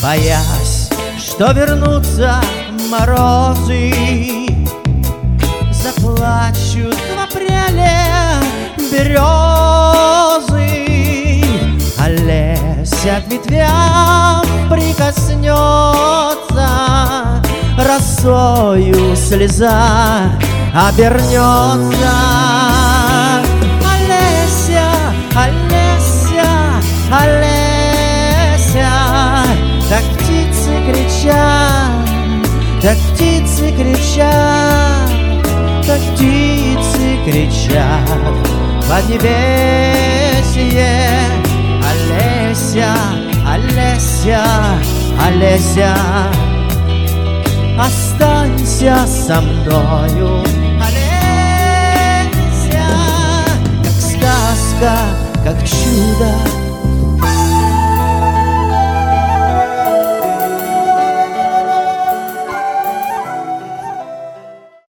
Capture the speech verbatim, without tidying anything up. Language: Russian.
боясь, что вернутся морозы. Заплачут в апреле березы, а Леся к ветвям прикоснется, росою слеза обернется. Олеся, Олеся, Олеся, так птицы кричат, так птицы кричат, так птицы кричат в поднебесье. Олеся, Олеся, Олеся, останься со мною, Олеся, как сказка, как чудо,